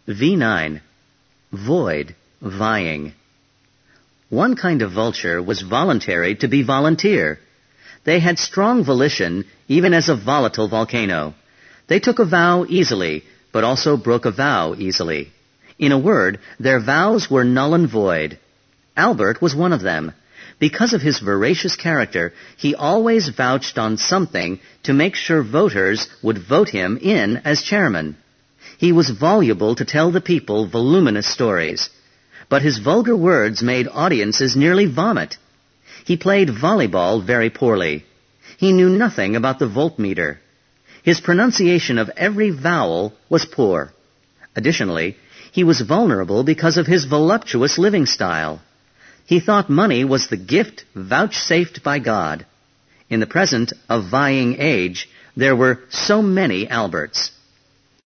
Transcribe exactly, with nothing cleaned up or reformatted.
V nine. Void, vying. One kind of vulture was voluntary to be volunteer. They had strong volition, even as a volatile volcano. They took a vow easily, but also broke a vow easily. In a word, their vows were null and void. Albert was one of them. Because of his voracious character, he always vouched on something to make sure voters would vote him in as chairman. He was voluble to tell the people voluminous stories, but his vulgar words made audiences nearly vomit. He played volleyball very poorly. He knew nothing about the voltmeter. His pronunciation of every vowel was poor. Additionally, he was vulnerable because of his voluptuous living style. He thought money was the gift vouchsafed by God. In the present, a vying age, there were so many Alberts.